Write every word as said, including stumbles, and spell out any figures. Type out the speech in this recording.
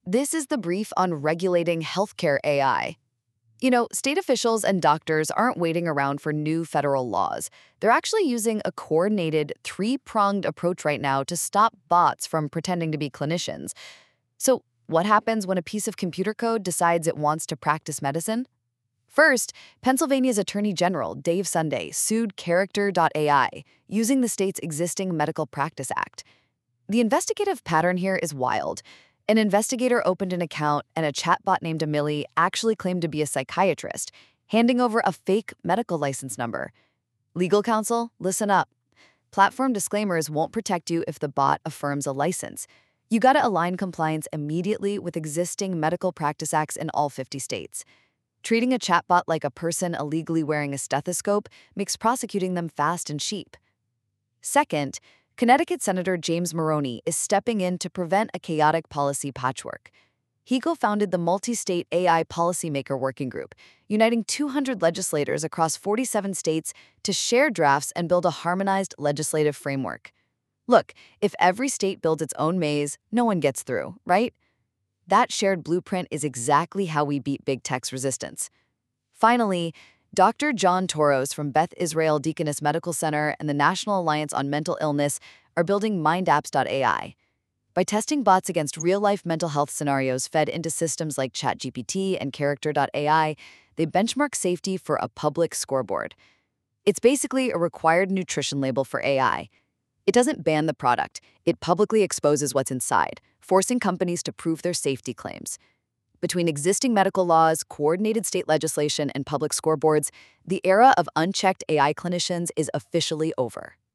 This is the brief on regulating healthcare A I. You know, state officials and doctors aren't waiting around for new federal laws. They're actually using a coordinated, three pronged approach right now to stop bots from pretending to be clinicians. So, what happens when a piece of computer code decides it wants to practice medicine? First, Pennsylvania's Attorney General, Dave Sunday, sued Character dot A I, using the state's existing Medical Practice Act. The investigative pattern here is wild. An investigator opened an account, and a chatbot named Emily actually claimed to be a psychiatrist, handing over a fake medical license number. Legal counsel, listen up. Platform disclaimers won't protect you if the bot affirms a license. You gotta align compliance immediately with existing medical practice acts in all fifty states. Treating a chatbot like a person illegally wearing a stethoscope makes prosecuting them fast and cheap. Second, Connecticut Senator James Moroney is stepping in to prevent a chaotic policy patchwork. He co-founded the Multi-State A I Policymaker Working Group, uniting two hundred legislators across forty-seven states to share drafts and build a harmonized legislative framework. Look, if every state builds its own maze, no one gets through, right? That shared blueprint is exactly how we beat big tech's resistance. Finally, Doctor John Toros from Beth Israel Deaconess Medical Center and the National Alliance on Mental Illness are building MindApps dot A I. By testing bots against real-life mental health scenarios fed into systems like ChatGPT and Character dot A I, they benchmark safety for a public scoreboard. It's basically a required nutrition label for A I. It doesn't ban the product, it publicly exposes what's inside, forcing companies to prove their safety claims. Between existing medical laws, coordinated state legislation, and public scoreboards, the era of unchecked A I clinicians is officially over.